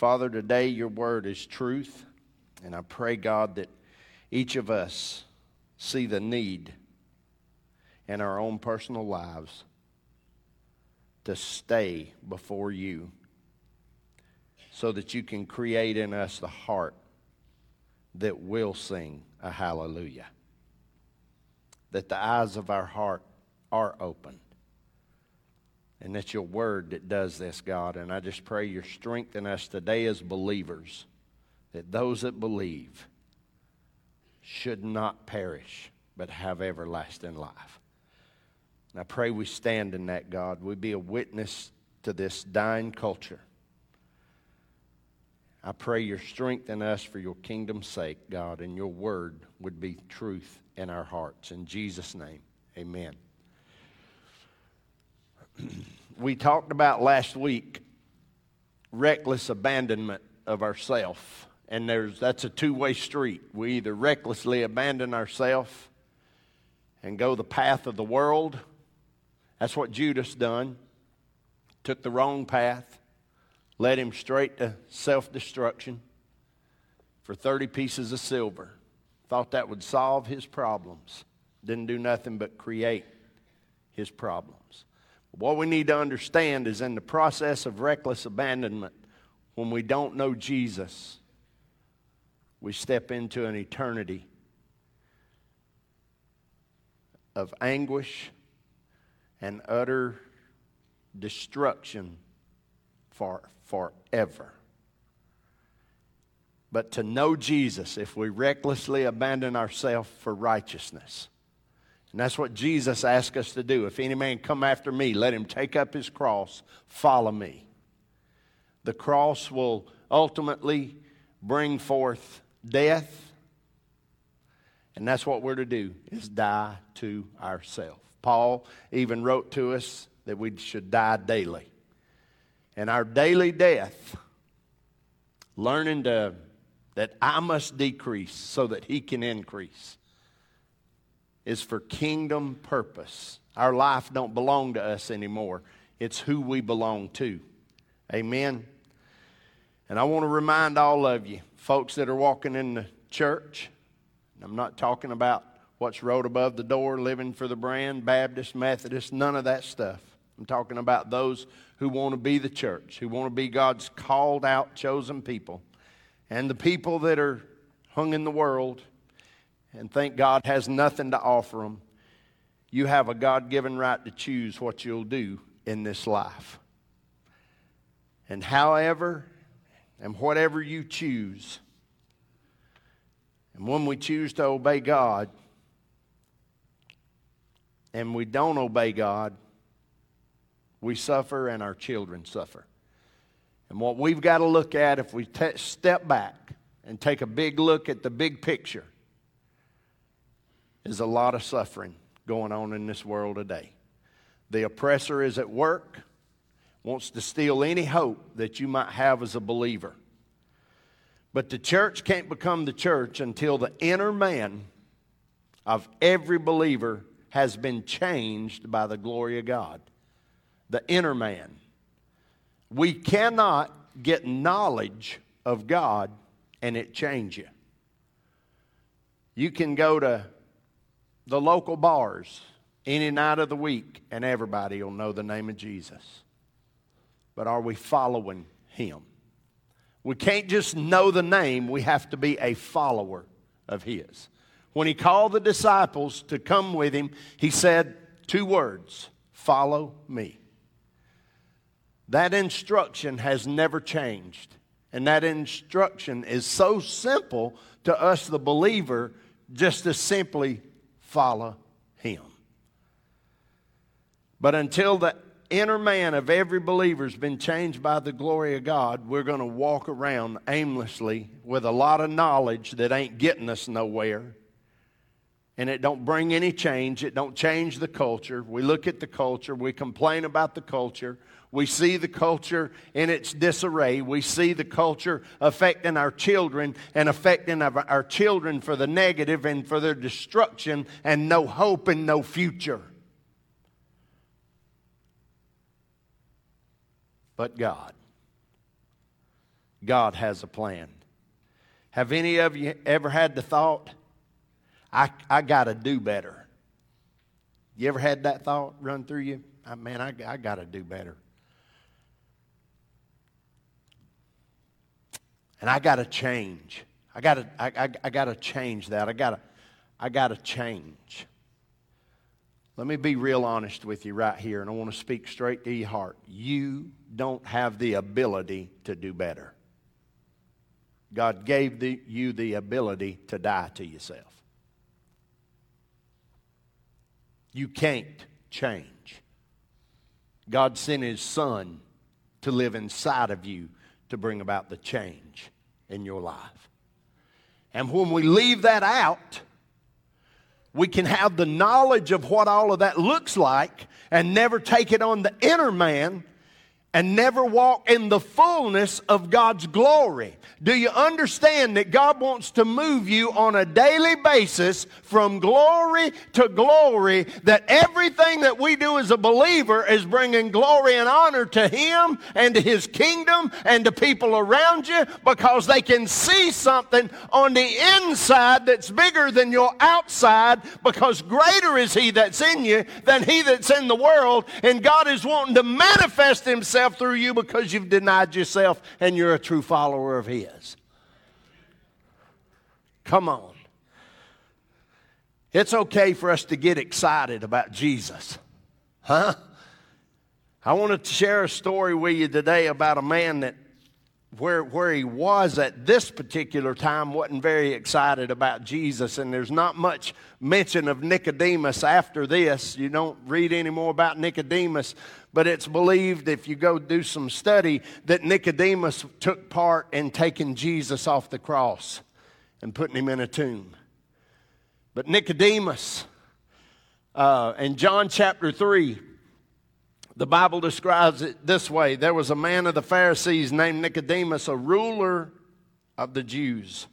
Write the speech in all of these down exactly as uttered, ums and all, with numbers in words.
Father, today your word is truth, and I pray, God, that each of us see the need in our own personal lives to stay before you so that you can create in us the heart that will sing a hallelujah. That the eyes of our heart are open. And that's your word that does this, God. And I just pray your strength in us today as believers, that those that believe should not perish, but have everlasting life. And I pray we stand in that, God. We be a witness to this dying culture. I pray your strength in us for your kingdom's sake, God, and your word would be truth in our hearts. In Jesus' name, amen. We talked about last week reckless abandonment of ourself. And there's that's a two-way street. We either recklessly abandon ourselves and go the path of the world. That's what Judas done. Took the wrong path. Led him straight to self-destruction for thirty pieces of silver. Thought that would solve his problems. Didn't do nothing but create his problems. What we need to understand is in the process of reckless abandonment, when we don't know Jesus, we step into an eternity of anguish and utter destruction for forever. But to know Jesus, if we recklessly abandon ourselves for righteousness, and that's what Jesus asked us to do. If any man come after me, let him take up his cross, follow me. The cross will ultimately bring forth death. And that's what we're to do, is die to ourselves. Paul even wrote to us that we should die daily. And our daily death, learning to, that I must decrease so that he can increase, is for kingdom purpose. Our life don't belong to us anymore. It's who we belong to. Amen. And I want to remind all of you, folks that are walking in the church, and I'm not talking about what's wrote above the door, living for the brand, Baptist, Methodist, none of that stuff. I'm talking about those who want to be the church, who want to be God's called out, chosen people. And the people that are hung in the world and think God has nothing to offer them, you have a God-given right to choose what you'll do in this life. And however and whatever you choose, and when we choose to obey God and we don't obey God, we suffer and our children suffer. And what we've got to look at, if we te- step back and take a big look at the big picture, is a lot of suffering going on in this world today. The oppressor is at work, wants to steal any hope that you might have as a believer. But the church can't become the church until the inner man of every believer has been changed by the glory of God. The inner man. We cannot get knowledge of God and it change you. You can go to the local bars any night of the week and everybody will know the name of Jesus. But are we following him? We can't just know the name, we have to be a follower of his. When he called the disciples to come with him, he said two words, follow me. That instruction has never changed. And that instruction is so simple to us, the believer, just to simply follow him. But until the inner man of every believer has been changed by the glory of God, we're going to walk around aimlessly with a lot of knowledge that ain't getting us nowhere. And it don't bring any change. It don't change the culture. We look at the culture. We complain about the culture. We see the culture in its disarray. We see the culture affecting our children and affecting our, our children for the negative and for their destruction and no hope and no future. But God. God has a plan. Have any of you ever had the thought, I, I got to do better? You ever had that thought run through you? I, man, I, I got to do better. And I got to change. I got to I, I, I got to change that. I got to I got to change. Let me be real honest with you right here, and I want to speak straight to your heart. You don't have the ability to do better. God gave the, you the ability to die to yourself. You can't change. God sent His Son to live inside of you to bring about the change in your life. And when we leave that out, we can have the knowledge of what all of that looks like and never take it on the inner man and never walk in the fullness of God's glory. Do you understand that God wants to move you on a daily basis from glory to glory, that everything that we do as a believer is bringing glory and honor to Him and to His kingdom and to people around you, because they can see something on the inside that's bigger than your outside, because greater is He that's in you than he that's in the world, and God is wanting to manifest Himself through you because you've denied yourself and you're a true follower of His. Come on. It's okay for us to get excited about Jesus. Huh? I want to share a story with you today about a man that where, where he was at this particular time wasn't very excited about Jesus, and there's not much mention of Nicodemus after this. You don't read any more about Nicodemus, but it's believed, if you go do some study, that Nicodemus took part in taking Jesus off the cross and putting Him in a tomb. But Nicodemus, uh, in John chapter three, the Bible describes it this way. There was a man of the Pharisees named Nicodemus, a ruler of the Jews.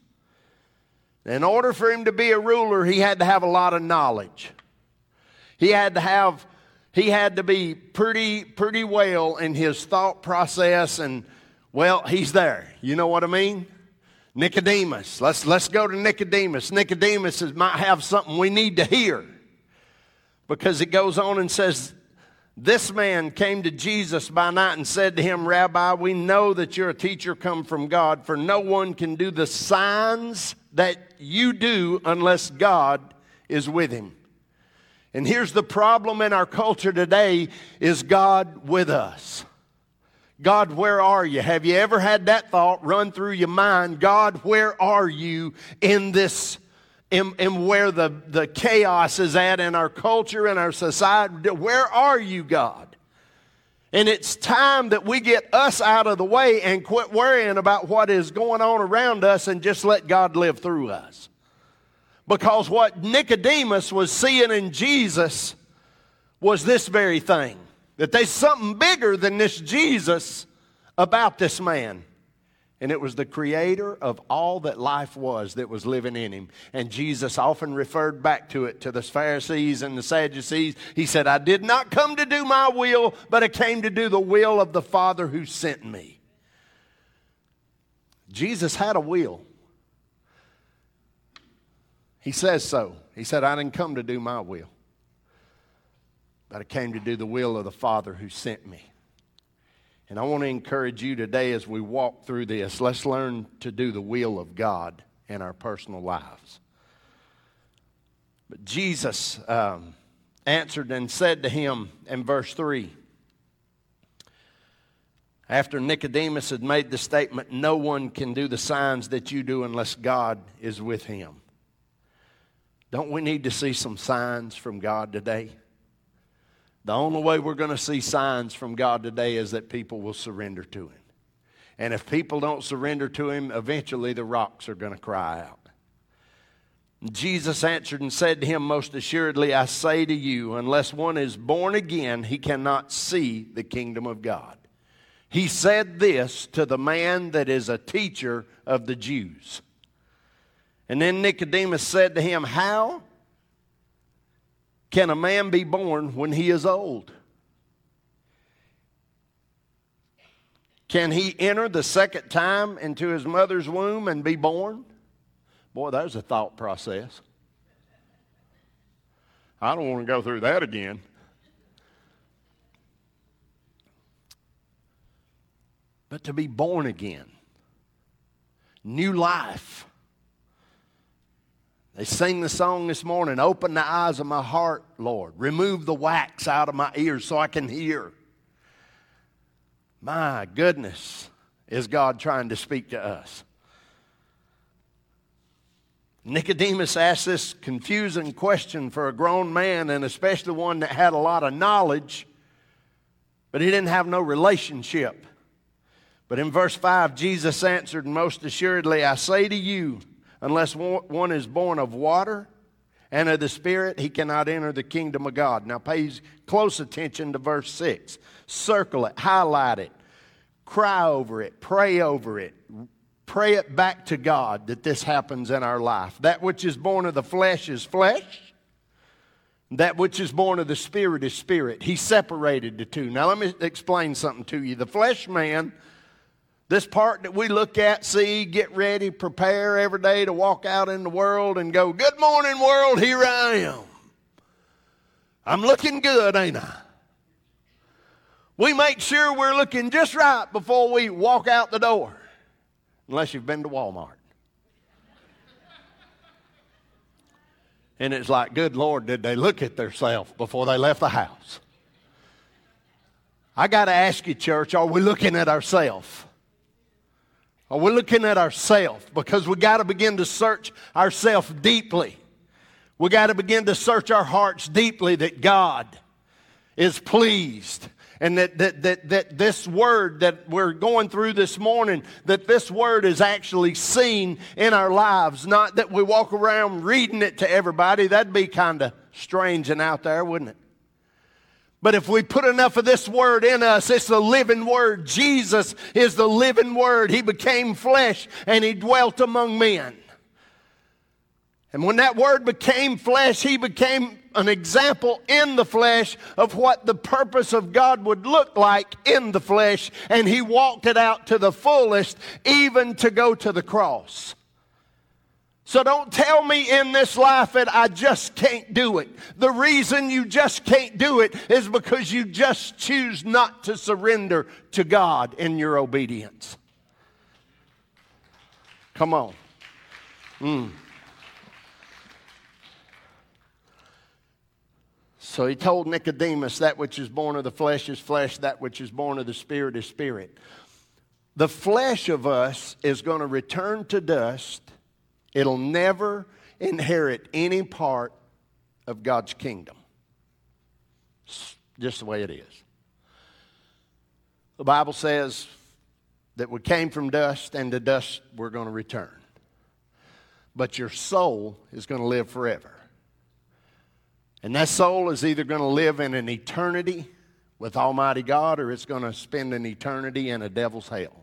In order for him to be a ruler, he had to have a lot of knowledge. He had to have, he had to be pretty, pretty well in his thought process, and, well, he's there. You know what I mean? Nicodemus. Let's, let's go to Nicodemus. Nicodemus is, might have something we need to hear, because it goes on and says, this man came to Jesus by night and said to Him, Rabbi, we know that you're a teacher come from God, for no one can do the signs that you do unless God is with him. And here's the problem in our culture today, is God with us? God, where are you? Have you ever had that thought run through your mind? God, where are you in this And, and where the, the chaos is at in our culture and our society? Where are you, God? And it's time that we get us out of the way and quit worrying about what is going on around us and just let God live through us. Because what Nicodemus was seeing in Jesus was this very thing, that there's something bigger than this Jesus about this man. And it was the creator of all that life was that was living in him. And Jesus often referred back to it, to the Pharisees and the Sadducees. He said, I did not come to do my will, but I came to do the will of the Father who sent me. Jesus had a will. He says so. He said, I didn't come to do my will, but I came to do the will of the Father who sent me. And I want to encourage you today as we walk through this, let's learn to do the will of God in our personal lives. But Jesus um, answered and said to him in verse three, after Nicodemus had made the statement, no one can do the signs that you do unless God is with him. Don't we need to see some signs from God today? The only way we're going to see signs from God today is that people will surrender to Him. And if people don't surrender to Him, eventually the rocks are going to cry out. Jesus answered and said to him, most assuredly I say to you, unless one is born again, he cannot see the kingdom of God. He said this to the man that is a teacher of the Jews. And then Nicodemus said to him, how can a man be born when he is old? Can he enter the second time into his mother's womb and be born? Boy, there's a thought process. I don't want to go through that again. But to be born again, new life. They sing the song this morning, open the eyes of my heart, Lord. Remove the wax out of my ears so I can hear. My goodness, is God trying to speak to us. Nicodemus asked this confusing question for a grown man, and especially one that had a lot of knowledge, but he didn't have no relationship. But in verse five, Jesus answered, most assuredly, I say to you, unless one is born of water and of the Spirit, he cannot enter the kingdom of God. Now pay close attention to verse six. Circle it, highlight it, cry over it, pray over it. Pray it back to God that this happens in our life. That which is born of the flesh is flesh. That which is born of the Spirit is spirit. He separated the two. Now let me explain something to you. The flesh man, this part that we look at, see, get ready, prepare every day to walk out in the world and go, good morning, world, here I am. I'm looking good, ain't I? We make sure we're looking just right before we walk out the door, unless you've been to Walmart. And it's like, good Lord, did they look at themselves before they left the house? I got to ask you, church, are we looking at ourselves? Are we looking at ourselves? Because we got to begin to search ourselves deeply. We got to begin to search our hearts deeply that God is pleased. And that, that, that, that this word that we're going through this morning, that this word is actually seen in our lives. Not that we walk around reading it to everybody. That'd be kind of strange and out there, wouldn't it? But if we put enough of this word in us, it's the living word. Jesus is the living word. He became flesh and he dwelt among men. And when that word became flesh, he became an example in the flesh of what the purpose of God would look like in the flesh. And he walked it out to the fullest, even to go to the cross. So don't tell me in this life that I just can't do it. The reason you just can't do it is because you just choose not to surrender to God in your obedience. Come on. Mm. So he told Nicodemus, that which is born of the flesh is flesh, that which is born of the Spirit is spirit. The flesh of us is going to return to dust. It'll never inherit any part of God's kingdom. It's just the way it is. The Bible says that we came from dust, and to dust we're going to return. But your soul is going to live forever. And that soul is either going to live in an eternity with Almighty God, or it's going to spend an eternity in a devil's hell.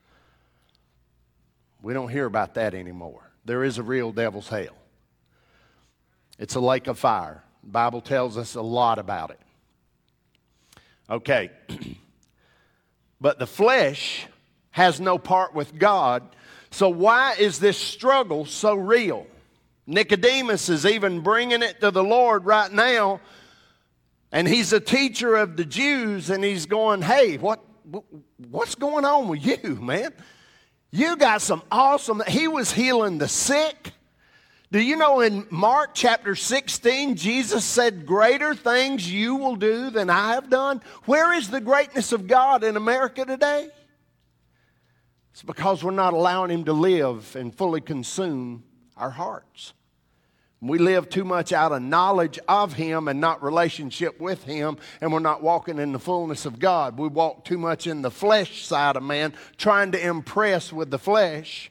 We don't hear about that anymore. There is a real devil's hell. It's a lake of fire. The Bible tells us a lot about it. Okay. But the flesh has no part with God. So why is this struggle so real? Nicodemus is even bringing it to the Lord right now. And he's a teacher of the Jews. And he's going, hey, what, what's going on with you, man? You got some awesome, he was healing the sick. Do you know in Mark chapter sixteen, Jesus said, greater things you will do than I have done? Where is the greatness of God in America today? It's because we're not allowing him to live and fully consume our hearts. We live too much out of knowledge of him and not relationship with him, and we're not walking in the fullness of God. We walk too much in the flesh side of man, trying to impress with the flesh,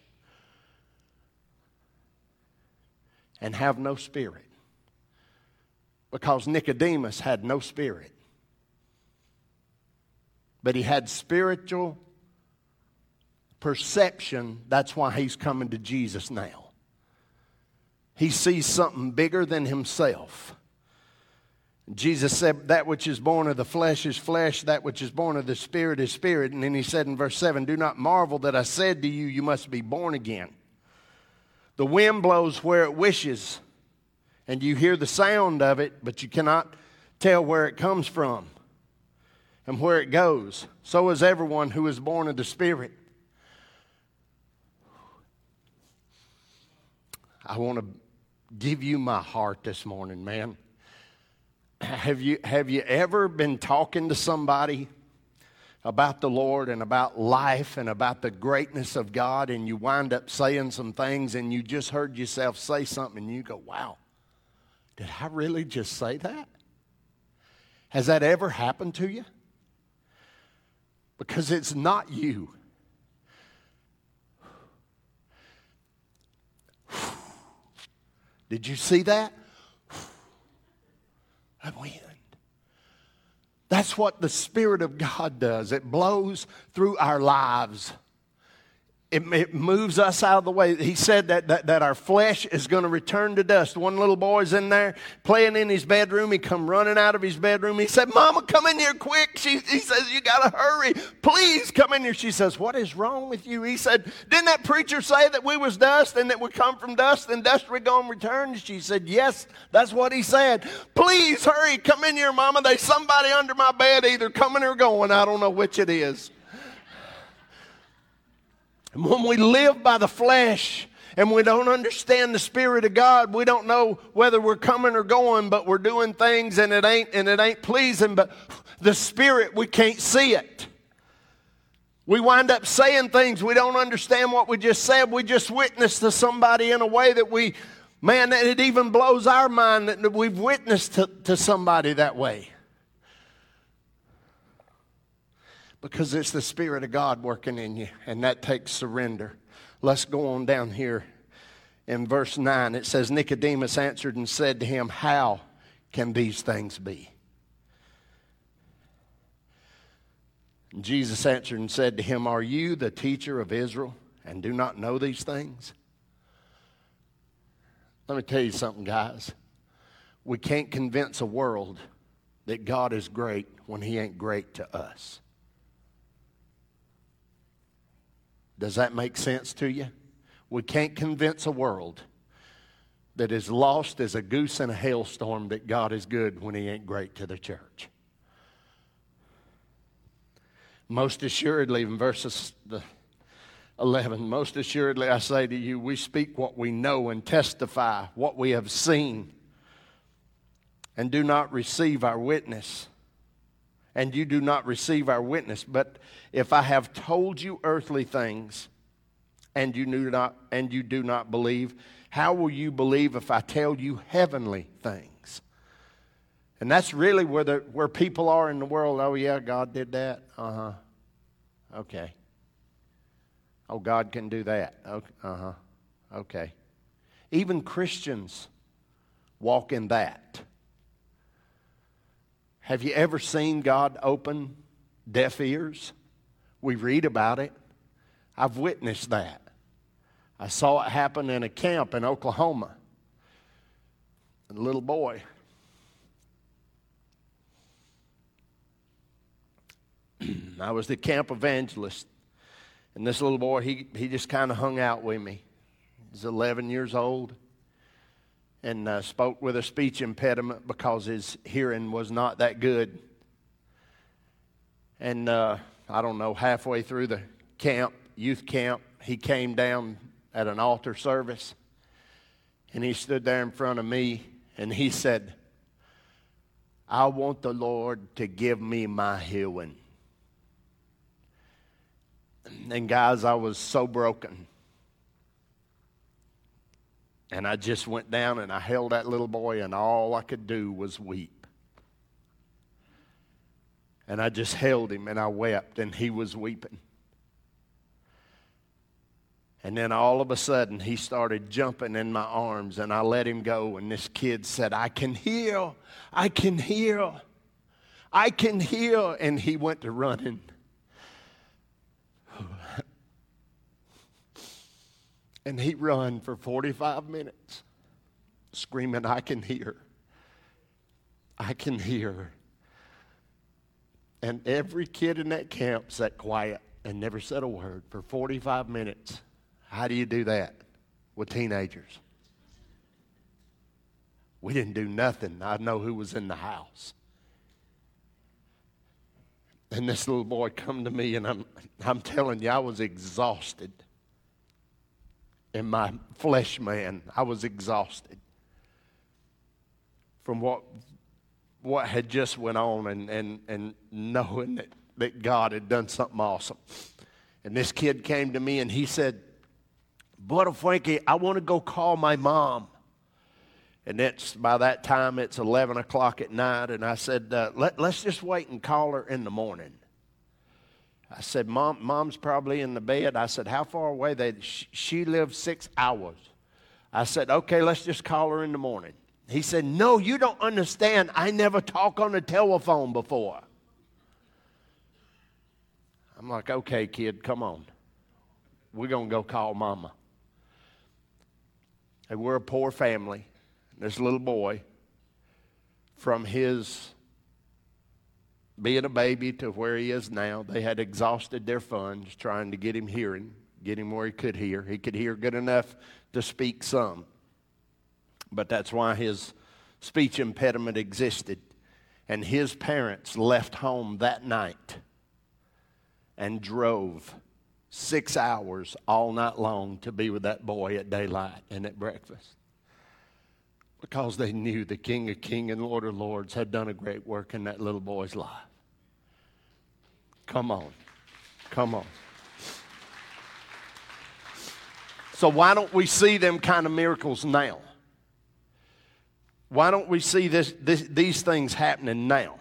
and have no spirit. Because Nicodemus had no spirit. But he had spiritual perception. That's why he's coming to Jesus now. He sees something bigger than himself. Jesus said, that which is born of the flesh is flesh, that which is born of the Spirit is spirit. And then he said in verse seven, do not marvel that I said to you, you must be born again. The wind blows where it wishes, and you hear the sound of it, but you cannot tell where it comes from and where it goes. So is everyone who is born of the Spirit. I want to give you my heart this morning, man. Have you, have you ever been talking to somebody about the Lord and about life and about the greatness of God, and you wind up saying some things and you just heard yourself say something and you go, wow, did I really just say that? Has that ever happened to you? Because it's not you. Did you see that? That wind. That's what the Spirit of God does. It blows through our lives. It, it moves us out of the way. He said that, that, that our flesh is going to return to dust. One little boy's in there playing in his bedroom. He come running out of his bedroom. He said, Mama, come in here quick. She, he says, you got to hurry. Please come in here. She says, what is wrong with you? He said, didn't that preacher say that we was dust and that we come from dust and dust we're going to return? She said, yes, that's what he said. Please hurry. Come in here, Mama. There's somebody under my bed either coming or going. I don't know which it is. And when we live by the flesh and we don't understand the Spirit of God, we don't know whether we're coming or going, but we're doing things and it ain't and it ain't pleasing. But the Spirit, we can't see it. We wind up saying things, we don't understand what we just said. We just witnessed to somebody in a way that we, man, it even blows our mind that we've witnessed to, to somebody that way. Because it's the Spirit of God working in you, and that takes surrender. Let's go on down here in verse nine. It says, Nicodemus answered and said to him, how can these things be? And Jesus answered and said to him, are you the teacher of Israel and do not know these things? Let me tell you something, guys. We can't convince a world that God is great when he ain't great to us. Does that make sense to you? We can't convince a world that is lost as a goose in a hailstorm that God is good when he ain't great to the church. Most assuredly, in verses eleven, most assuredly I say to you, we speak what we know and testify what we have seen and do not receive our witness. And you do not receive our witness. But if I have told you earthly things and you do not and you do not believe, how will you believe if I tell you heavenly things? And that's really where the where people are in the world. Oh yeah, God did that. Uh-huh. Okay. Oh, God can do that. Okay. Uh-huh. Okay. Even Christians walk in that. Have you ever seen God open deaf ears? We read about it. I've witnessed that. I saw it happen in a camp in Oklahoma. A little boy. I was the camp evangelist. And this little boy, he, he just kind of hung out with me. He's eleven years old. And uh, spoke with a speech impediment because his hearing was not that good. And uh, I don't know, halfway through the camp, youth camp, he came down at an altar service. And he stood there in front of me and he said, I want the Lord to give me my healing. And guys, I was so broken. And I just went down and I held that little boy and all I could do was weep. And I just held him and I wept and he was weeping. And then all of a sudden he started jumping in my arms and I let him go and this kid said, I can heal, I can heal, I can heal. And he went to running. And he run for forty-five minutes screaming, I can hear. I can hear. And every kid in that camp sat quiet and never said a word for forty-five minutes. How do you do that with teenagers? We didn't do nothing. I know who was in the house. And this little boy come to me, and I'm, I'm telling you, I was exhausted. In my flesh man, I was exhausted from what what had just went on, and, and, and knowing that, that God had done something awesome. And this kid came to me, and he said, Brother Frankie, I want to go call my mom. And it's by that time, it's eleven o'clock at night. And I said, uh, Let, let's just wait and call her in the morning. I said, Mom, Mom's probably in the bed. I said, how far away? They, she, she lives six hours. I said, okay, let's just call her in the morning. He said, no, you don't understand. I never talked on the telephone before. I'm like, okay, kid, come on. We're going to go call Mama. And we're a poor family. This little boy, from his being a baby to where he is now, they had exhausted their funds trying to get him hearing, get him where he could hear. He could hear good enough to speak some. But that's why his speech impediment existed. And his parents left home that night and drove six hours all night long to be with that boy at daylight and at breakfast. Because they knew the King of Kings and Lord of Lords had done a great work in that little boy's life. Come on. Come on. So why don't we see them kind of miracles now? Why don't we see this, this, these things happening now?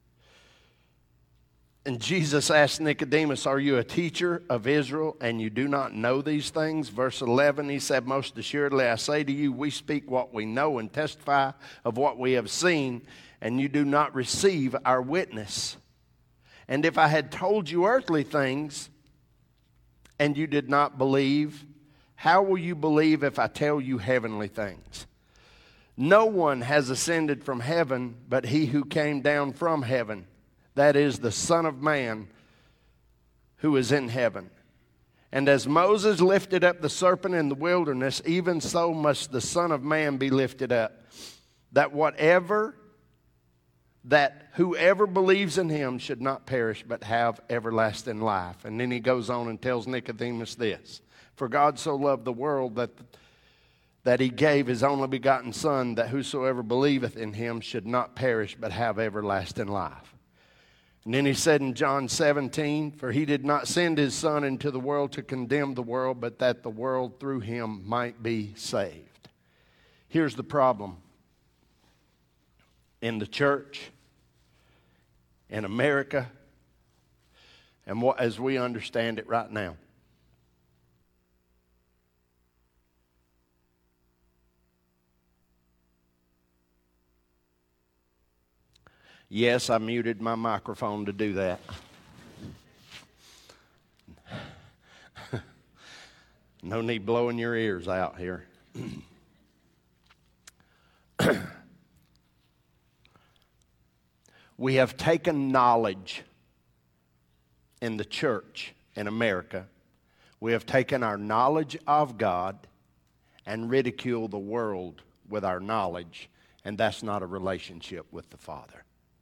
And Jesus asked Nicodemus, are you a teacher of Israel and you do not know these things? Verse eleven, he said, most assuredly I say to you, we speak what we know and testify of what we have seen, and you do not receive our witness. And if I had told you earthly things and you did not believe, how will you believe if I tell you heavenly things? No one has ascended from heaven but he who came down from heaven, that is the Son of Man who is in heaven. And as Moses lifted up the serpent in the wilderness, even so must the Son of Man be lifted up, that whatever, that whoever believes in him should not perish but have everlasting life. And then he goes on and tells Nicodemus this, for God so loved the world that that he gave his only begotten Son, that whosoever believeth in him should not perish but have everlasting life. And then he said in John seventeen, for he did not send his Son into the world to condemn the world, but that the world through him might be saved. Here's the problem. In the church, in America, and what, as we understand it right now. Yes, I muted my microphone to do that. No need blowing your ears out here. We have taken knowledge in the church in America. We have taken our knowledge of God and ridiculed the world with our knowledge, and that's not a relationship with the Father.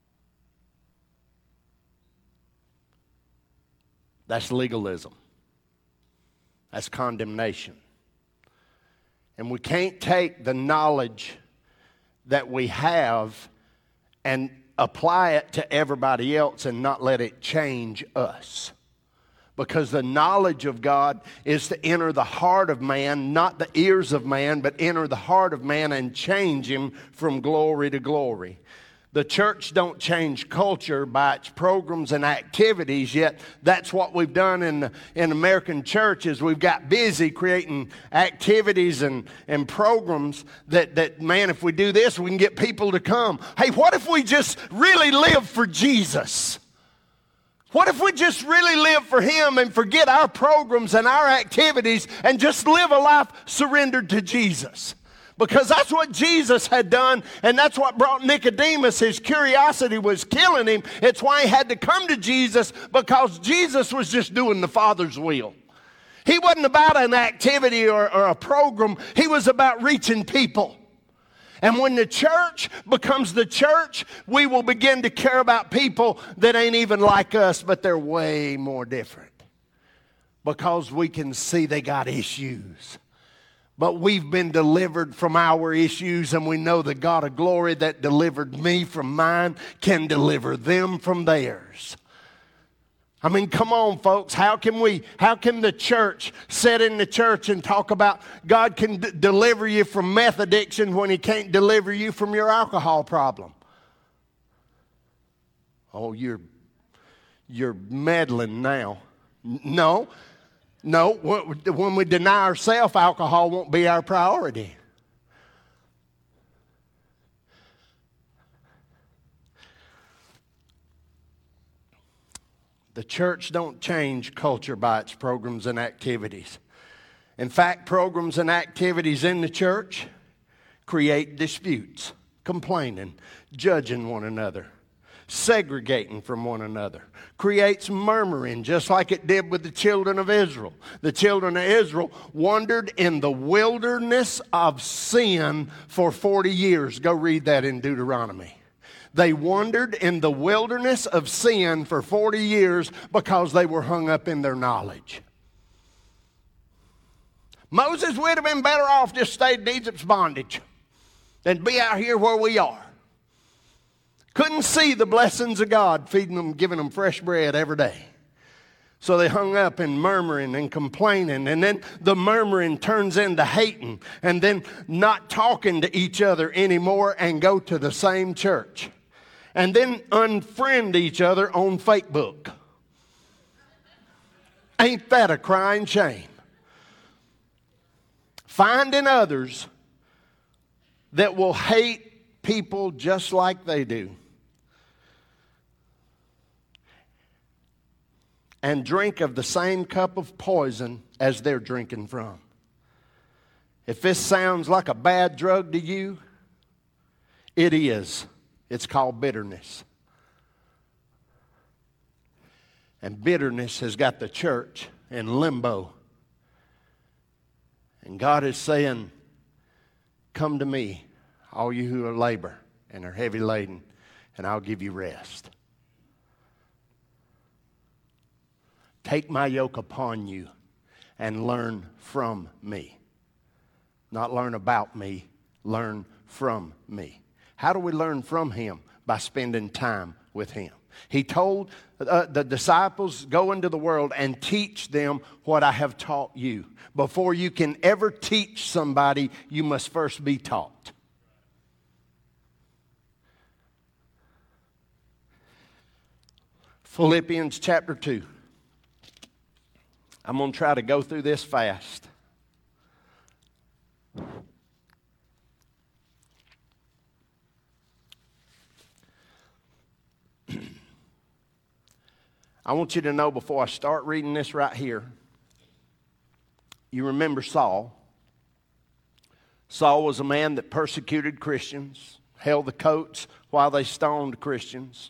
That's legalism. That's condemnation. And we can't take the knowledge that we have and apply it to everybody else and not let it change us. Because the knowledge of God is to enter the heart of man, not the ears of man, but enter the heart of man and change him from glory to glory. The church don't change culture by its programs and activities, yet that's what we've done in, in American churches. We've got busy creating activities and, and programs that, that, man, if we do this, we can get people to come. Hey, what if we just really live for Jesus? What if we just really live for him and forget our programs and our activities and just live a life surrendered to Jesus? Because that's what Jesus had done, and that's what brought Nicodemus. His curiosity was killing him. It's why he had to come to Jesus, because Jesus was just doing the Father's will. He wasn't about an activity or, or a program. He was about reaching people. And when the church becomes the church, we will begin to care about people that ain't even like us, but they're way more different. Because we can see they got issues. But we've been delivered from our issues, and we know the God of glory that delivered me from mine can deliver them from theirs. I mean, come on, folks. How can we, how can the church sit in the church and talk about God can d- deliver you from meth addiction when He can't deliver you from your alcohol problem? Oh, you're, you're meddling now. No. No, when we deny ourselves, alcohol won't be our priority. The church don't change culture by its programs and activities. In fact, programs and activities in the church create disputes, complaining, judging one another, segregating from one another, creates murmuring, just like it did with the children of Israel. The children of Israel wandered in the wilderness of sin for forty years. Go read that in Deuteronomy. They wandered in the wilderness of sin for forty years because they were hung up in their knowledge. Moses would have been better off just stayed in Egypt's bondage than be out here where we are. Couldn't see the blessings of God feeding them, giving them fresh bread every day. So they hung up in murmuring and complaining, and then the murmuring turns into hating, and then not talking to each other anymore and go to the same church. And then unfriend each other on Facebook. Ain't that a crying shame? Finding others that will hate people just like they do. And drink of the same cup of poison as they're drinking from. If this sounds like a bad drug to you, it is. It's called bitterness. And bitterness has got the church in limbo. And God is saying, come to me, all you who are labor and are heavy laden, and I'll give you rest. Take my yoke upon you and learn from me. Not learn about me, learn from me. How do we learn from Him? By spending time with Him. He told uh, the disciples, go into the world and teach them what I have taught you. Before you can ever teach somebody, you must first be taught. Philippians chapter two. I'm going to try to go through this fast. I want you to know before I start reading this right here, you remember Saul. Saul was a man that persecuted Christians, held the coats while they stoned Christians,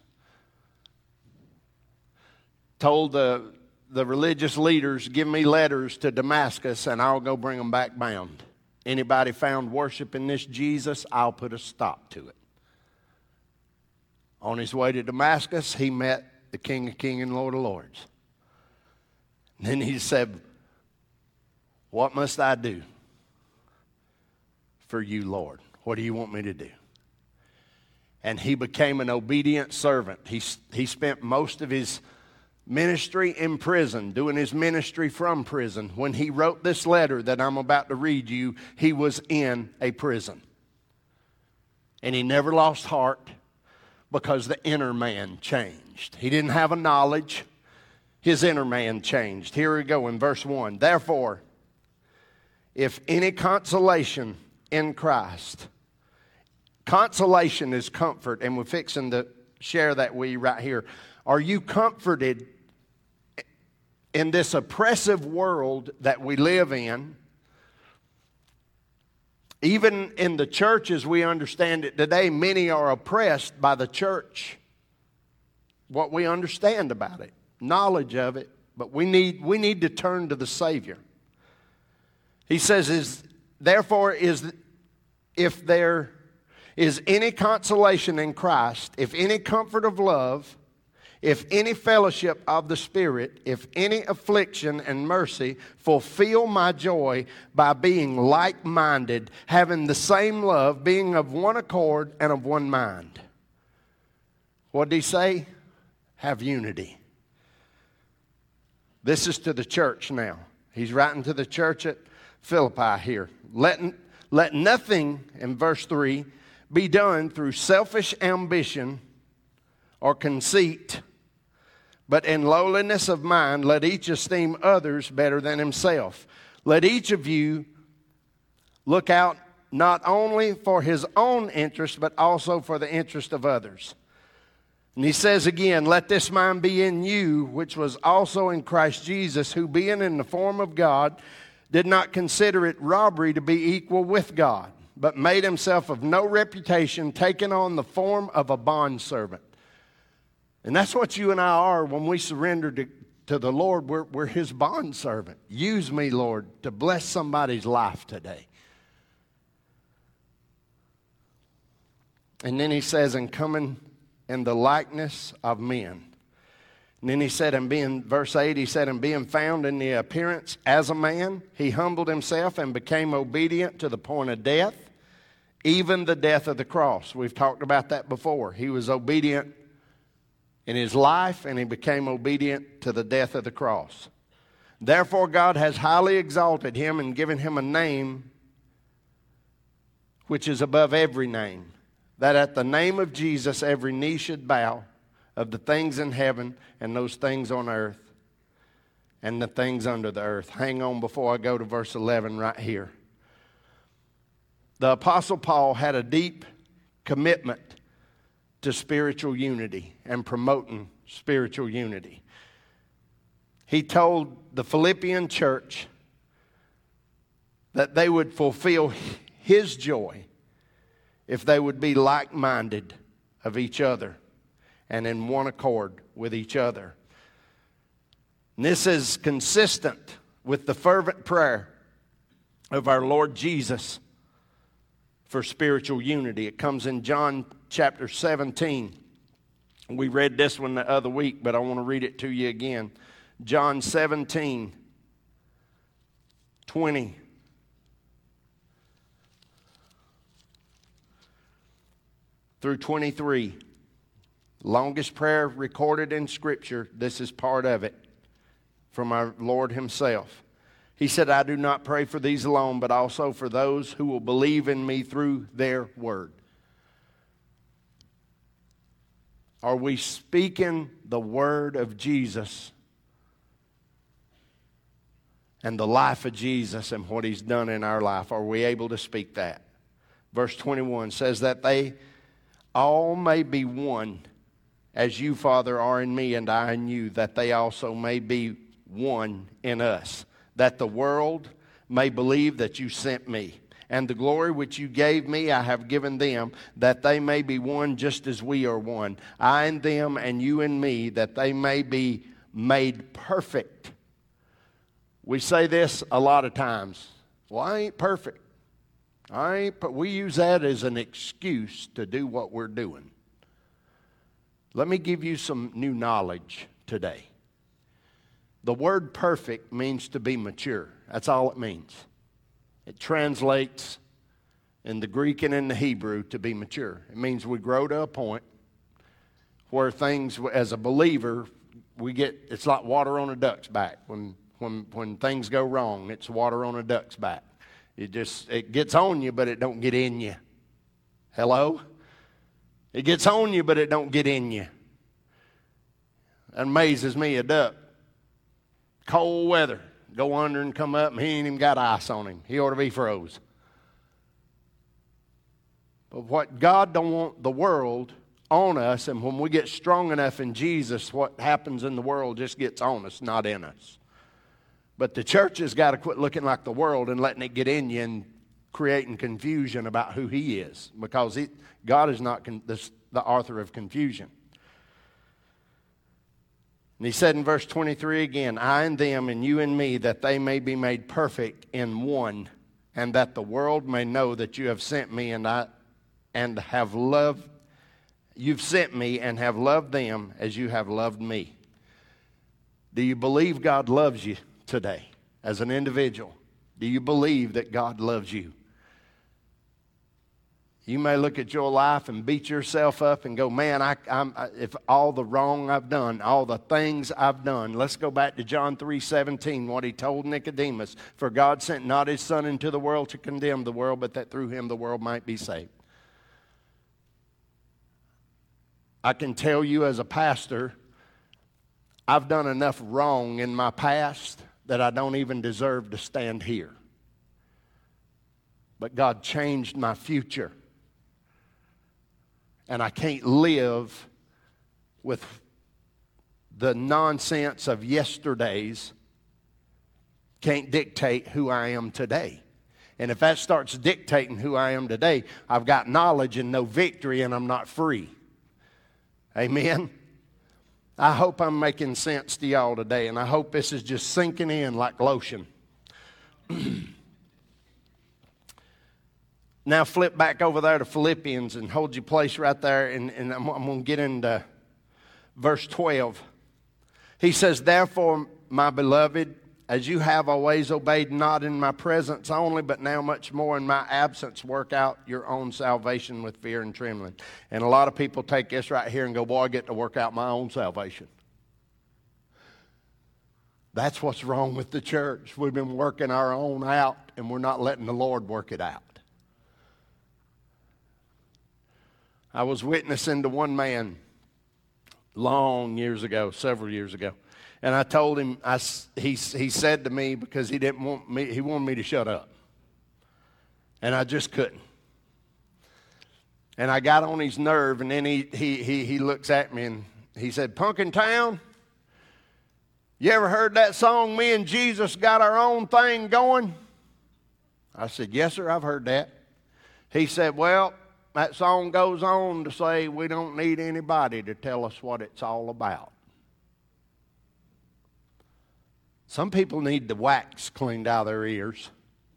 told the, the religious leaders, give me letters to Damascus and I'll go bring them back bound. Anybody found worshiping this Jesus, I'll put a stop to it. On his way to Damascus, he met the King of Kings and Lord of Lords. And then he said, what must I do for you, Lord? What do you want me to do? And he became an obedient servant. He, he spent most of his ministry in prison, doing his ministry from prison. When he wrote this letter that I'm about to read you, he was in a prison. And he never lost heart because the inner man changed. He didn't have a knowledge. His inner man changed. Here we go in verse one. Therefore, if any consolation in Christ, consolation is comfort, and we're fixing to share that with you right here. Are you comforted in this oppressive world that we live in? Even in the church as we understand it today, many are oppressed by the church. What we understand about it, knowledge of it, but we need, we need to turn to the Savior. He says, is, therefore, is if there is any consolation in Christ, if any comfort of love, if any fellowship of the Spirit, if any affliction and mercy, fulfill my joy by being like-minded, having the same love, being of one accord and of one mind. What did he say? Have unity. This is to the church now. He's writing to the church at Philippi here. Let, let nothing, in verse three, be done through selfish ambition or conceit, but in lowliness of mind, let each esteem others better than himself. Let each of you look out not only for his own interest, but also for the interest of others. And he says again, let this mind be in you, which was also in Christ Jesus, who being in the form of God, did not consider it robbery to be equal with God, but made himself of no reputation, taking on the form of a bondservant. And that's what you and I are when we surrender to, to the Lord. We're, we're his bondservant. Use me, Lord, to bless somebody's life today. And then he says, and coming in the likeness of men. And then he said, and being, verse eight, he said, and being found in the appearance as a man, he humbled himself and became obedient to the point of death, even the death of the cross. We've talked about that before. He was obedient in his life, and he became obedient to the death of the cross. Therefore, God has highly exalted him and given him a name which is above every name, that at the name of Jesus every knee should bow, of the things in heaven and those things on earth and the things under the earth. Hang on before I go to verse eleven right here. The Apostle Paul had a deep commitment to spiritual unity and promoting spiritual unity. He told the Philippian church that they would fulfill his joy if they would be like-minded of each other and in one accord with each other. And this is consistent with the fervent prayer of our Lord Jesus for spiritual unity. It comes in John chapter seventeen. We read this one the other week, but I want to read it to you again. John seventeen, twenty. Through twenty-three. Longest prayer recorded in Scripture. This is part of it from our Lord himself. He said, I do not pray for these alone, but also for those who will believe in me through their word. Are we speaking the word of Jesus and the life of Jesus and what he's done in our life? Are we able to speak that? Verse twenty-one says that they all may be one, as you, Father, are in me and I in you, that they also may be one in us, that the world may believe that you sent me. And the glory which you gave me I have given them, that they may be one just as we are one. I and them and you and me, that they may be made perfect. We say this a lot of times. Well, I ain't perfect. I ain't, but we use that as an excuse to do what we're doing. Let me give you some new knowledge today. The word perfect means to be mature. That's all it means. It translates in the Greek and in the Hebrew to be mature. It means we grow to a point where things, as a believer, we get, it's like water on a duck's back. When, when, when things go wrong, it's water on a duck's back. It just, it gets on you, but it don't get in you. Hello? It gets on you, but it don't get in you. It amazes me, a duck. Cold weather. Go under and come up, and he ain't even got ice on him. He ought to be froze. But what God don't want the world on us, and when we get strong enough in Jesus, what happens in the world just gets on us, not in us. But the church has got to quit looking like the world and letting it get in you and creating confusion about who he is, because he, God is not con- the, the author of confusion. And he said in verse twenty-three again, I and them and you and me, that they may be made perfect in one, and that the world may know that you have sent me and I and have loved, you've sent me and have loved them as you have loved me. Do you believe God loves you today as an individual? Do you believe that God loves you? You may look at your life and beat yourself up and go, man, I, I'm, I, if all the wrong I've done, all the things I've done. Let's go back to John three seventeen, what he told Nicodemus. For God sent not his Son into the world to condemn the world, but that through him the world might be saved. I can tell you as a pastor, I've done enough wrong in my past that I don't even deserve to stand here. But God changed my future. And I can't live with the nonsense of yesterday's, can't dictate who I am today. And if that starts dictating who I am today, I've got knowledge and no victory, and I'm not free. Amen? I hope I'm making sense to y'all today, and I hope this is just sinking in like lotion. Now flip back over there to Philippians and hold your place right there, and, and I'm, I'm going to get into verse twelve. He says, therefore, my beloved, as you have always obeyed, not in my presence only, but now much more in my absence, work out your own salvation with fear and trembling. And a lot of people take this right here and go, boy, I get to work out my own salvation. That's what's wrong with the church. We've been working our own out, and we're not letting the Lord work it out. I was witnessing to one man long years ago, several years ago. And I told him, I, he, he said to me, because he didn't want me, he wanted me to shut up. And I just couldn't. And I got on his nerve, and then he, he, he, he looks at me and he said, Punkin Town, you ever heard that song, Me and Jesus Got Our Own Thing Going? I said, yes, sir, I've heard that. He said, well, that song goes on to say we don't need anybody to tell us what it's all about. Some people need the wax cleaned out of their ears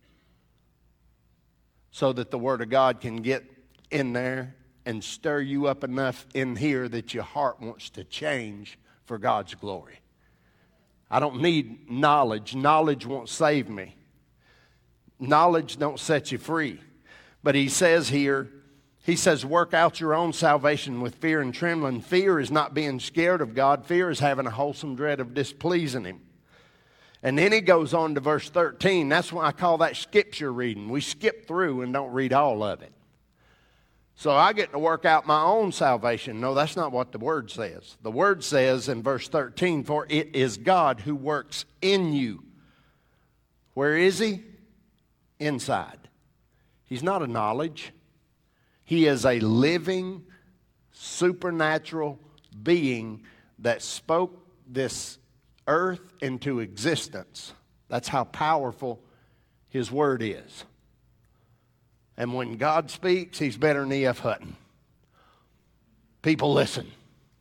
so that the Word of God can get in there and stir you up enough in here that your heart wants to change for God's glory. I don't need knowledge. Knowledge won't save me. Knowledge don't set you free. But he says here, he says, work out your own salvation with fear and trembling. Fear is not being scared of God. Fear is having a wholesome dread of displeasing Him. And then he goes on to verse thirteen. That's why I call that scripture reading. We skip through and don't read all of it. So I get to work out my own salvation. No, that's not what the Word says. The Word says in verse thirteen, for it is God who works in you. Where is He? Inside. He's not a knowledge. He is a living, supernatural being that spoke this earth into existence. That's how powerful His Word is. And when God speaks, He's better than E F Hutton. People listen.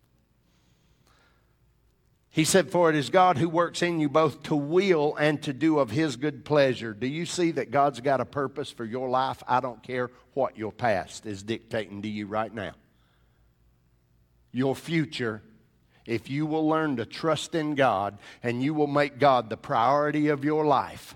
He said, for it is God who works in you both to will and to do of His good pleasure. Do you see that God's got a purpose for your life? I don't care what your past is dictating to you right now. Your future, if you will learn to trust in God and you will make God the priority of your life,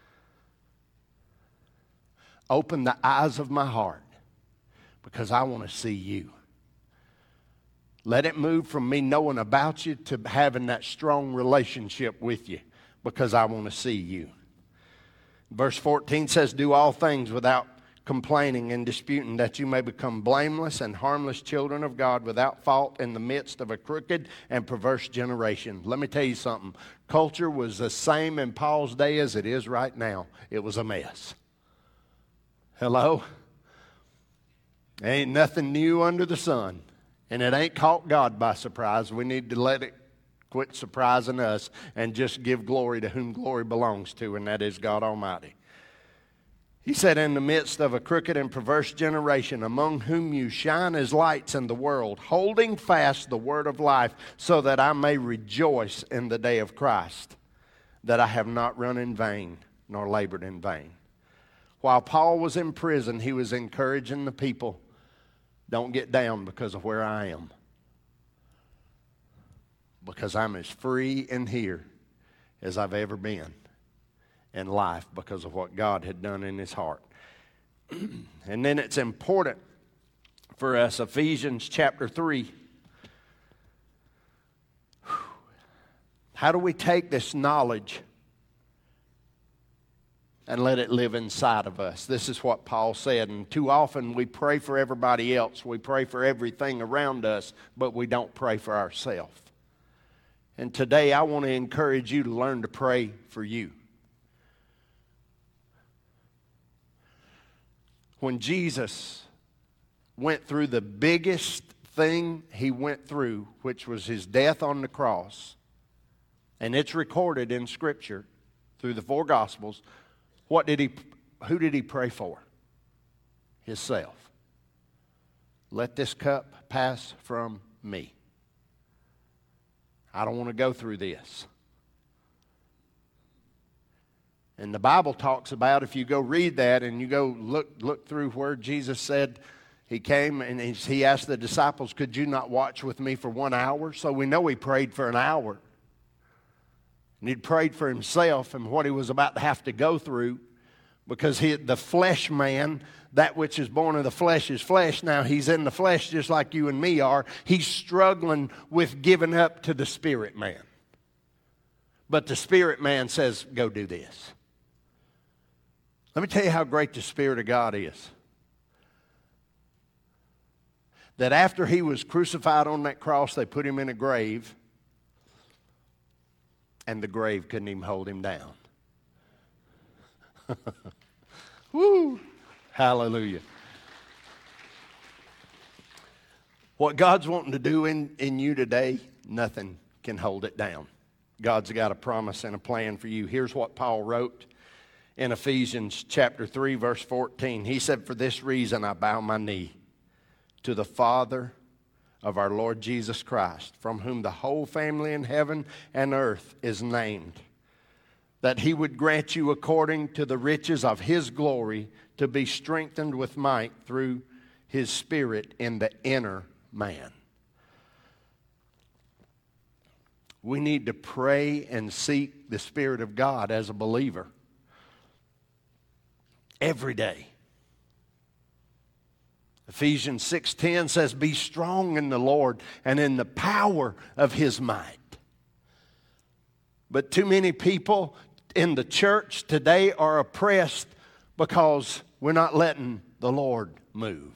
open the eyes of my heart because I want to see you. Let it move from me knowing about you to having that strong relationship with you because I want to see you. Verse fourteen says, do all things without complaining and disputing, that you may become blameless and harmless children of God without fault in the midst of a crooked and perverse generation. Let me tell you something. Culture was the same in Paul's day as it is right now. It was a mess. Hello? Ain't nothing new under the sun. And it ain't caught God by surprise. We need to let it quit surprising us and just give glory to whom glory belongs to, and that is God Almighty. He said, in the midst of a crooked and perverse generation, among whom you shine as lights in the world, holding fast the word of life, so that I may rejoice in the day of Christ, that I have not run in vain, nor labored in vain. While Paul was in prison, he was encouraging the people, don't get down because of where I am. Because I'm as free in here as I've ever been in life because of what God had done in his heart. And then it's important for us, Ephesians chapter three. How do we take this knowledge and let it live inside of us? This is what Paul said. And too often we pray for everybody else. We pray for everything around us, but we don't pray for ourselves. And today I want to encourage you to learn to pray for you. When Jesus went through the biggest thing he went through, which was his death on the cross, and it's recorded in Scripture through the four Gospels, what did he, who did he pray for? Himself. Let this cup pass from me. I don't want to go through this. And the Bible talks about, if you go read that and you go look look through where Jesus said he came and he asked the disciples, could you not watch with me for one hour? So we know he prayed for an hour. And he'd prayed for himself and what he was about to have to go through, because he, the flesh man, that which is born of the flesh is flesh. Now he's in the flesh just like you and me are. He's struggling with giving up to the spirit man. But the spirit man says, go do this. Let me tell you how great the Spirit of God is. That after he was crucified on that cross, they put him in a grave, and the grave couldn't even hold him down. Woo! Hallelujah. What God's wanting to do in, in you today, nothing can hold it down. God's got a promise and a plan for you. Here's what Paul wrote in Ephesians chapter three, verse fourteen. He said, for this reason I bow my knee to the Father of our Lord Jesus Christ, from whom the whole family in heaven and earth is named, that he would grant you according to the riches of his glory to be strengthened with might through his Spirit in the inner man. We need to pray and seek the Spirit of God as a believer every day. Ephesians six ten says, be strong in the Lord and in the power of his might. But too many people in the church today are oppressed because we're not letting the Lord move.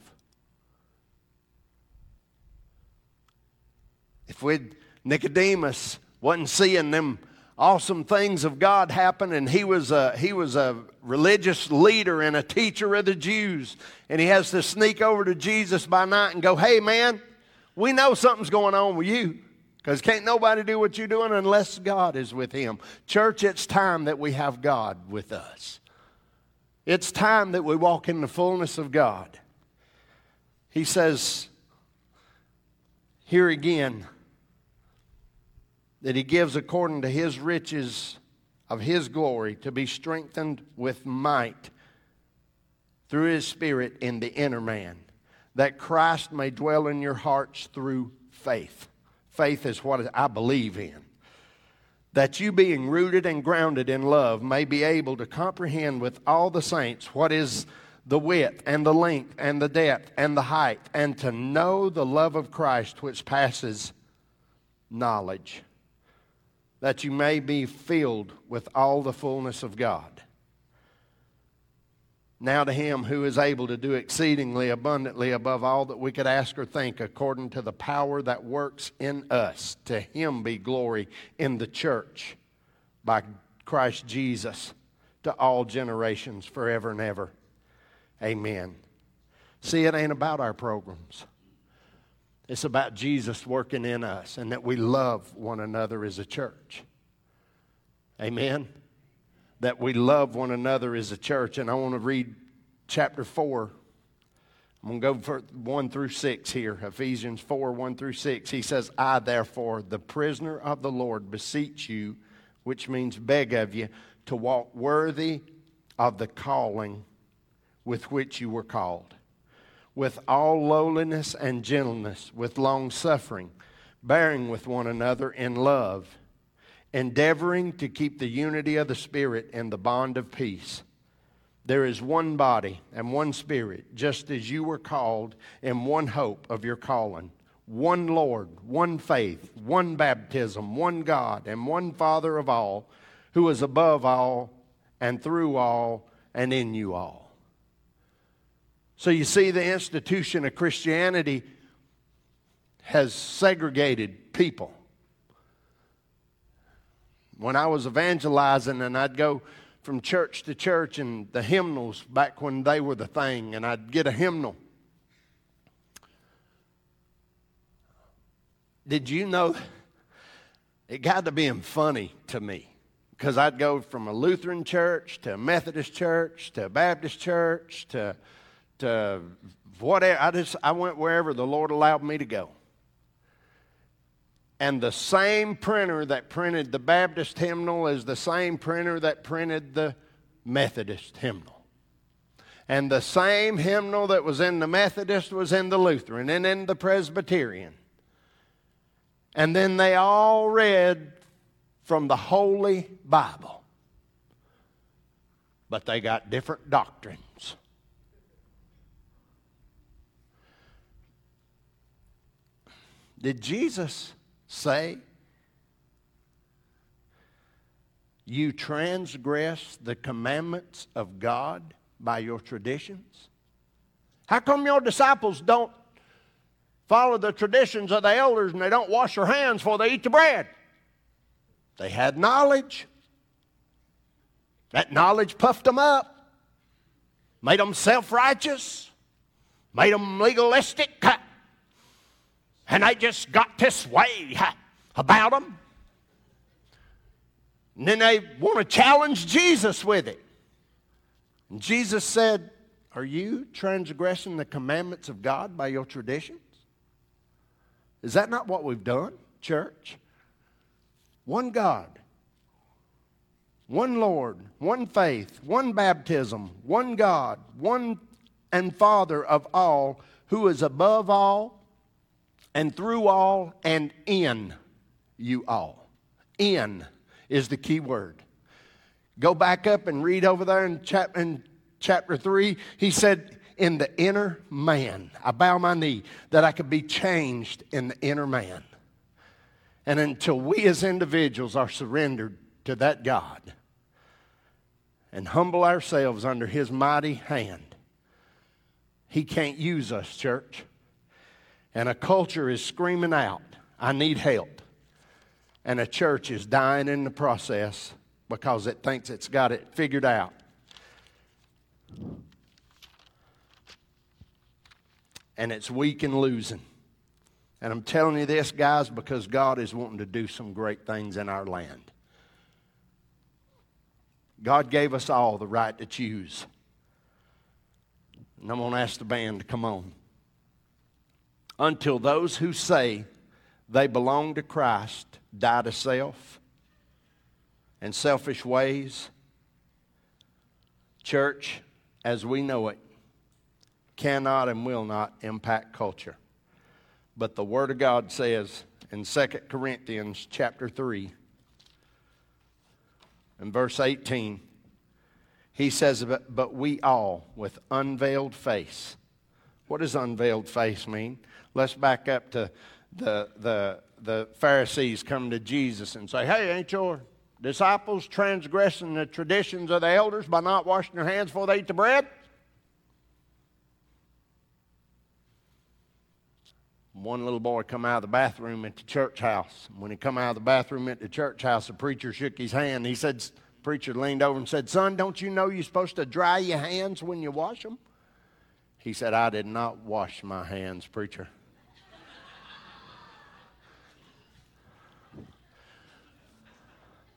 If we'd, Nicodemus wasn't seeing them awesome things of God happen, and he was a, he was a religious leader and a teacher of the Jews, and he has to sneak over to Jesus by night and go, hey man, we know something's going on with you, because can't nobody do what you're doing unless God is with him. Church, it's time that we have God with us. It's time that we walk in the fullness of God. He says here again that he gives according to his riches of his glory to be strengthened with might through his Spirit in the inner man, that Christ may dwell in your hearts through faith. Faith is what I believe in. That you, being rooted and grounded in love, may be able to comprehend with all the saints what is the width and the length and the depth and the height, and to know the love of Christ which passes knowledge, that you may be filled with all the fullness of God. Now to him who is able to do exceedingly abundantly above all that we could ask or think, according to the power that works in us, to him be glory in the church by Christ Jesus to all generations forever and ever. Amen. See, it ain't about our programs. It's about Jesus working in us, and that we love one another as a church. Amen. That we love one another as a church. And I want to read chapter four. I'm going to go for one through six here. Ephesians four, one through six. He says, I, therefore, the prisoner of the Lord, beseech you, which means beg of you, to walk worthy of the calling with which you were called, with all lowliness and gentleness, with long suffering, bearing with one another in love, endeavoring to keep the unity of the Spirit in the bond of peace. There is one body and one Spirit, just as you were called in one hope of your calling. One Lord, one faith, one baptism, one God, and one Father of all, who is above all and through all and in you all. So you see, the institution of Christianity has segregated people. When I was evangelizing and I'd go from church to church, and the hymnals back when they were the thing, and I'd get a hymnal. Did you know it got to being funny to me? Because I'd go from a Lutheran church to a Methodist church to a Baptist church to, to whatever. I just I went wherever the Lord allowed me to go. And the same printer that printed the Baptist hymnal is the same printer that printed the Methodist hymnal. And the same hymnal that was in the Methodist was in the Lutheran and in the Presbyterian. And then they all read from the Holy Bible. But they got different doctrines. Did Jesus say, you transgress the commandments of God by your traditions? How come your disciples don't follow the traditions of the elders and they don't wash their hands before they eat the bread? They had knowledge. That knowledge puffed them up, made them self-righteous, made them legalistic, and they just got this way about them. And then they want to challenge Jesus with it. And Jesus said, are you transgressing the commandments of God by your traditions? Is that not what we've done, church? One God, one Lord, one faith, one baptism, one God, one and Father of all, who is above all and through all and in you all. In is the key word. Go back up and read over there in, chap- in chapter three. He said, in the inner man, I bow my knee that I could be changed in the inner man. And until we as individuals are surrendered to that God and humble ourselves under His mighty hand, He can't use us, church. And a culture is screaming out, I need help. And a church is dying in the process because it thinks it's got it figured out. And it's weak and losing. And I'm telling you this, guys, because God is wanting to do some great things in our land. God gave us all the right to choose. And I'm going to ask the band to come on. Until those who say they belong to Christ die to self and selfish ways, church, as we know it, cannot and will not impact culture. But the Word of God says in Second Corinthians chapter three and verse eighteen, he says, but, but we all with unveiled face. What does unveiled face mean? Let's back up to the, the, the Pharisees come to Jesus and say, hey, ain't your disciples transgressing the traditions of the elders by not washing their hands before they eat the bread? One little boy come out of the bathroom at the church house. When he come out of the bathroom at the church house, the preacher shook his hand. He said, the preacher leaned over and said, son, don't you know you're supposed to dry your hands when you wash them? He said, I did not wash my hands, preacher.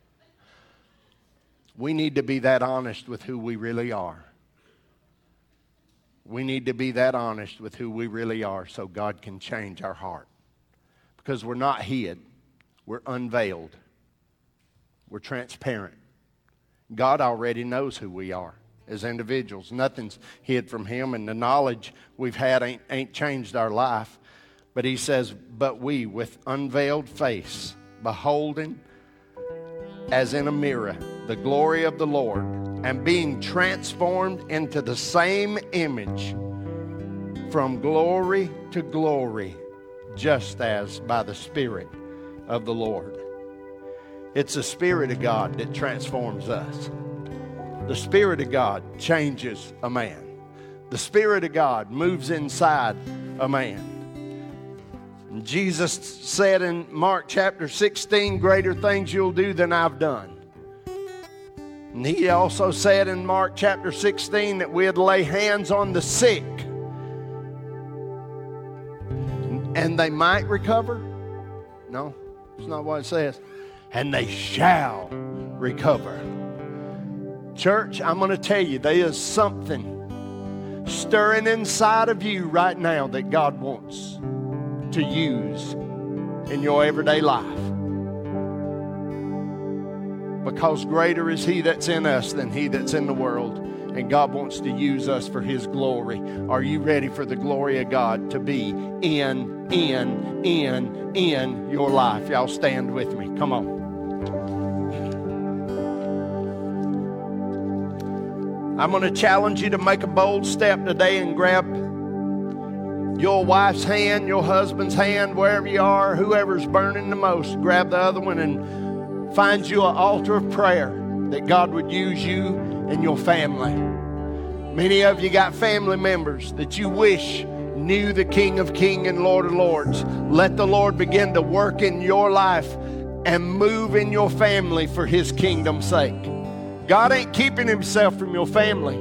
We need to be that honest with who we really are. We need to be that honest with who we really are so God can change our heart. Because we're not hid. We're unveiled. We're transparent. God already knows who we are as individuals. Nothing's hid from Him, and the knowledge we've had ain't, ain't changed our life. But He says, but we with unveiled face, beholding as in a mirror the glory of the Lord, and being transformed into the same image from glory to glory, just as by the Spirit of the Lord. It's the Spirit of God that transforms us. The Spirit of God changes a man. The Spirit of God moves inside a man. And Jesus said in Mark chapter sixteen, greater things you'll do than I've done. And He also said in Mark chapter sixteen that we'd lay hands on the sick and they might recover. No, that's not what it says. And they shall recover. Church, I'm going to tell you, there is something stirring inside of you right now that God wants to use in your everyday life. Because greater is He that's in us than he that's in the world. And God wants to use us for His glory. Are you ready for the glory of God to be in, in, in, in your life? Y'all stand with me. Come on. I'm going to challenge you to make a bold step today and grab your wife's hand, your husband's hand, wherever you are, whoever's burning the most. Grab the other one and find you an altar of prayer that God would use you and your family. Many of you got family members that you wish knew the King of Kings and Lord of Lords. Let the Lord begin to work in your life and move in your family for His kingdom's sake. God ain't keeping Himself from your family.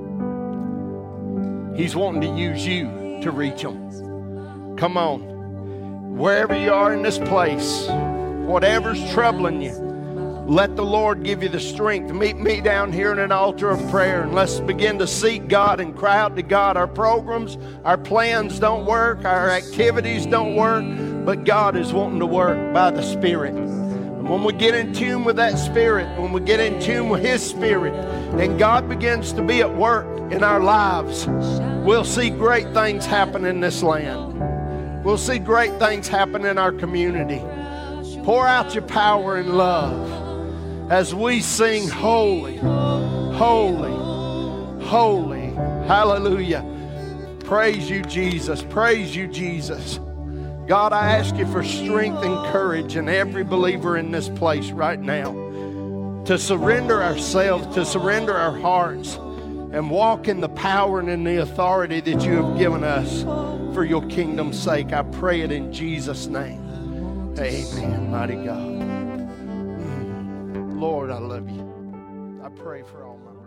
He's wanting to use you to reach them. Come on. Wherever you are in this place, whatever's troubling you, let the Lord give you the strength. Meet me down here in an altar of prayer, and let's begin to seek God and cry out to God. Our programs, our plans don't work, our activities don't work, but God is wanting to work by the Spirit. And when we get in tune with that Spirit, when we get in tune with His Spirit, and God begins to be at work in our lives, we'll see great things happen in this land. We'll see great things happen in our community. Pour out your power and love as we sing holy, holy, holy. Hallelujah. Praise you, Jesus. Praise you, Jesus. God, I ask you for strength and courage in every believer in this place right now to surrender ourselves, to surrender our hearts, and walk in the power and in the authority that you have given us for your kingdom's sake. I pray it in Jesus' name. Amen, mighty God. Lord, I love you. I pray for all my